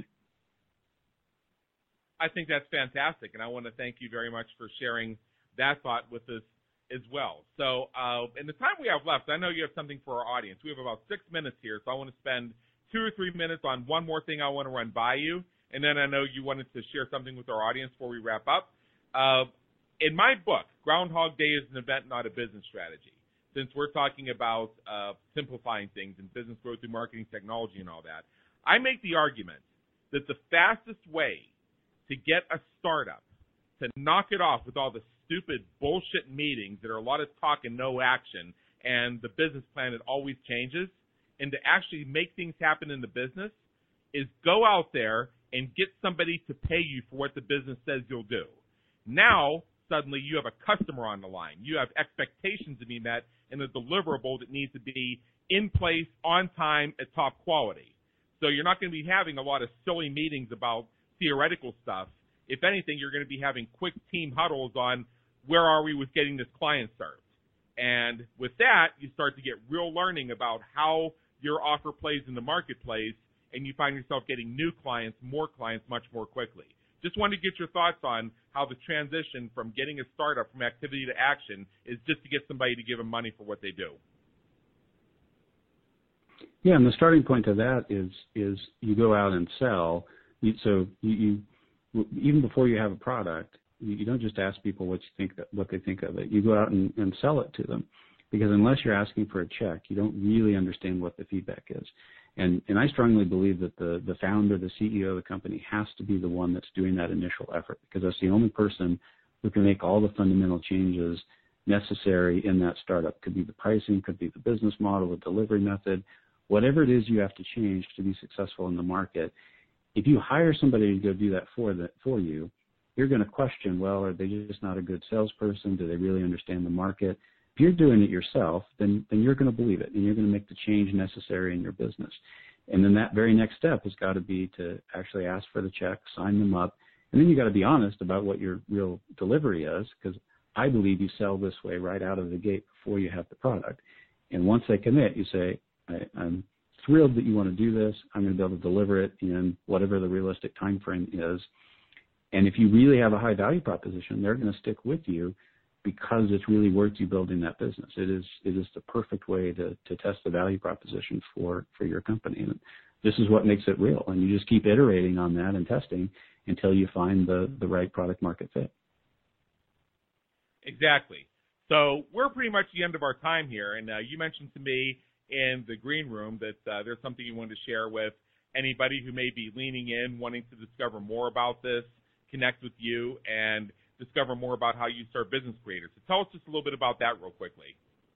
I think that's fantastic, and I want to thank you very much for sharing that thought with us as well. So in the time we have left, I know you have something for our audience. We have about 6 minutes here, so I want to spend 2 or 3 minutes on one more thing I want to run by you, and then I know you wanted to share something with our audience before we wrap up. In my book, Groundhog Day is an event, not a business strategy. Since we're talking about simplifying things and business growth through marketing technology and all that, I make the argument that the fastest way to get a startup to knock it off with all the stupid bullshit meetings that are a lot of talk and no action, and the business plan, it always changes. And to actually make things happen in the business is go out there and get somebody to pay you for what the business says you'll do. Now, suddenly you have a customer on the line. You have expectations to be met and a deliverable that needs to be in place, on time, at top quality. So you're not going to be having a lot of silly meetings about theoretical stuff. If anything, you're going to be having quick team huddles on where are we with getting this client served. And with that, you start to get real learning about how your offer plays in the marketplace, and you find yourself getting new clients, more clients, much more quickly. Just wanted to get your thoughts on how the transition from getting a startup from activity to action is just to get somebody to give them money for what they do. Yeah, and the starting point of that is you go out and sell. So you even before you have a product, you don't just ask people what they think of it. You go out and sell it to them, because unless you're asking for a check, you don't really understand what the feedback is. And I strongly believe that the founder, the CEO of the company, has to be the one that's doing that initial effort, because that's the only person who can make all the fundamental changes necessary in that startup. Could be the pricing, could be the business model, the delivery method, whatever it is you have to change to be successful in the market. If you hire somebody to go do that for you, you're going to question, well, are they just not a good salesperson? Do they really understand the market? If you're doing it yourself, then you're going to believe it, and you're going to make the change necessary in your business. And then that very next step has got to be to actually ask for the check, sign them up, and then you got to be honest about what your real delivery is, because I believe you sell this way right out of the gate before you have the product. And once they commit, you say, I'm thrilled that you want to do this. I'm going to be able to deliver it in whatever the realistic time frame is. And if you really have a high value proposition, they're going to stick with you, because it's really worth you building that business. It is the perfect way to test the value proposition for your company. And this is what makes it real. And you just keep iterating on that and testing until you find the right product market fit. Exactly. So we're pretty much at the end of our time here. And you mentioned to me in the green room that there's something you wanted to share with anybody who may be leaning in, wanting to discover more about this, connect with you, and discover more about how you serve business creators. So tell us just a little bit about that real quickly.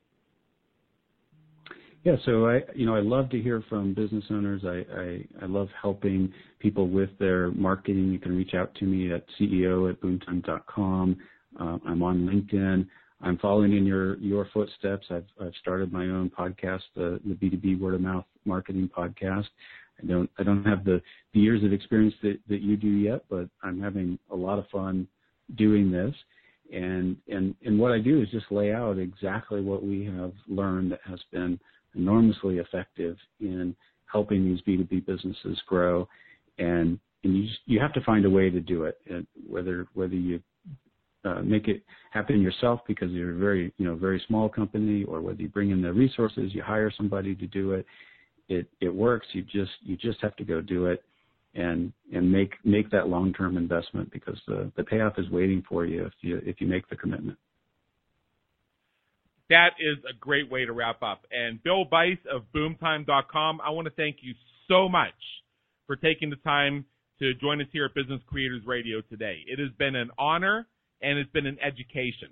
Yeah, so I love to hear from business owners. I love helping people with their marketing. You can reach out to me at ceo@boomtime.com. I'm on LinkedIn. I'm following in your footsteps. I've started my own podcast, the B2B word of mouth marketing podcast. I don't have the years of experience that you do yet, but I'm having a lot of fun doing this. And what I do is just lay out exactly what we have learned that has been enormously effective in helping these B2B businesses grow. And you have to find a way to do it, and whether you make it happen yourself because you're a very small company, or whether you bring in the resources, you hire somebody to do it. It works. You just have to go do it and make that long-term investment, because the payoff is waiting for you if you make the commitment. That is a great way to wrap up. And Bill Bice of boomtime.com, I want to thank you so much for taking the time to join us here at Business Creators Radio today. It has been an honor, and it's been an education.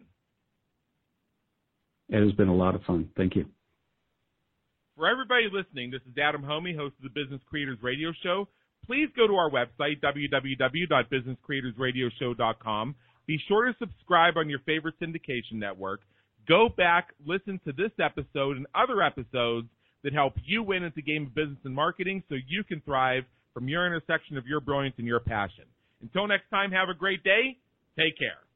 It has been a lot of fun. Thank you. For everybody listening, this is Adam Homey, host of the Business Creators Radio Show. Please go to our website, www.businesscreatorsradioshow.com. Be sure to subscribe on your favorite syndication network. Go back, listen to this episode and other episodes that help you win at the game of business and marketing, so you can thrive from your intersection of your brilliance and your passion. Until next time, have a great day. Take care.